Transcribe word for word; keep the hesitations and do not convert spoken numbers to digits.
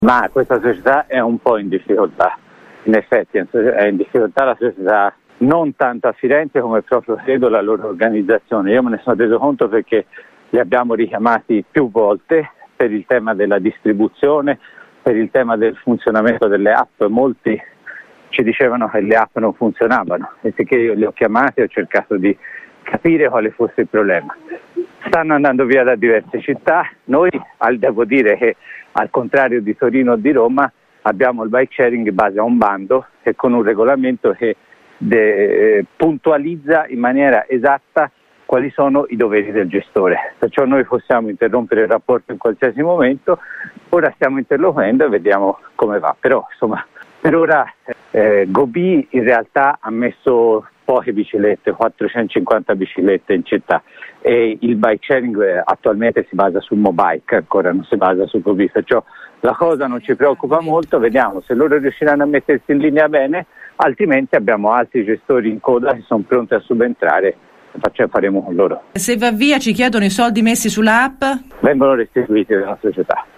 Ma questa società è un po' in difficoltà, in effetti è in difficoltà la società, non tanto a Firenze come proprio credo la loro organizzazione. Io me ne sono reso conto perché li abbiamo richiamati più volte per il tema della distribuzione, per il tema del funzionamento delle app. Molti ci dicevano che le app non funzionavano e perché io li ho chiamati e ho cercato di capire quale fosse il problema. Stanno andando via da diverse città, noi devo dire che al contrario di Torino o di Roma abbiamo il bike sharing in base a un bando e con un regolamento che de, puntualizza in maniera esatta quali sono i doveri del gestore, perciò noi possiamo interrompere il rapporto in qualsiasi momento. Ora stiamo interloquendo e vediamo come va, però insomma per ora eh, Gobi in realtà ha messo poche biciclette, quattrocentocinquanta biciclette in città e il bike sharing eh, attualmente si basa su Mobike, ancora non si basa su Gobi, perciò la cosa non ci preoccupa molto, vediamo se loro riusciranno a mettersi in linea bene, altrimenti abbiamo altri gestori in coda che sono pronti a subentrare. Facciamo, faremo con loro. Se va via ci chiedono i soldi messi sulla app? Vengono restituiti dalla società.